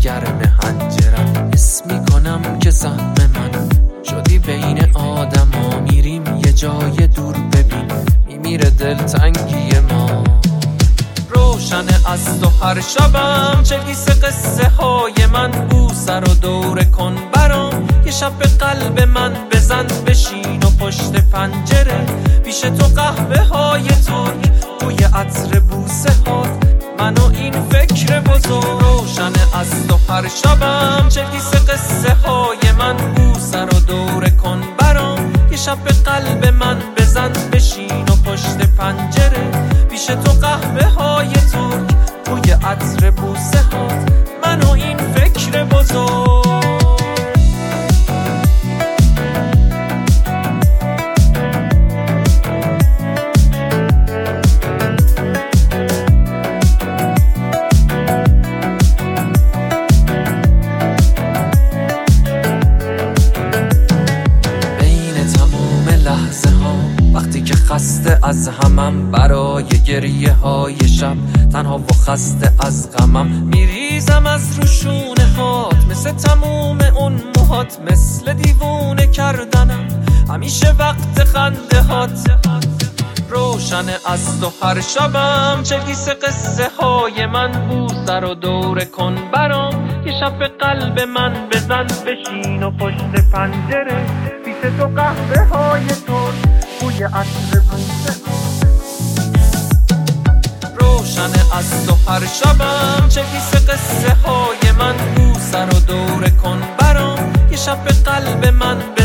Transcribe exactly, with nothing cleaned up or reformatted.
گرم هنجرم. حس میکنم که سهم من شدی بین آدم ها، میریم یه جای دور ببین میمیره دلتنگی ما. روشن از تو هر شبم چه گیسه قصه های من، بوسه رو دوره کن برام، یه شب به قلب من بزن، بشین و پشت پنجره پیش تو قهوه های ترک، بوی عطر بوسه هات منو این فکر بزرگ. روشن از تو هر شبم چه گیسه قصه های من، بوسه رو دوره کن برام، یه شب به قلب من بزن، بشین و پشت پنجره پیش تو قهوه های ترک، بوی عطر بوسه هات منو این فکر بزرگ. وقتی که خسته از همم، برای گریه های شب تنها و خسته از غمم، میریزم از روشونه هات مثل تموم اون موهات، مثل دیوونه کردنم همیشه وقت خنده هات. روشن از تو هر شبم چه گیسه قصه های من، بوسه رو دوره کن برام، یه شب به قلب من بزن، بشین و پشت پنجره پیش تو قهوه های ترک، بوی عطر بوسه. روشن از تو هر شبم چه گیسه قصه های من، بوسه رو دوره کن برام، یه شب به قلب من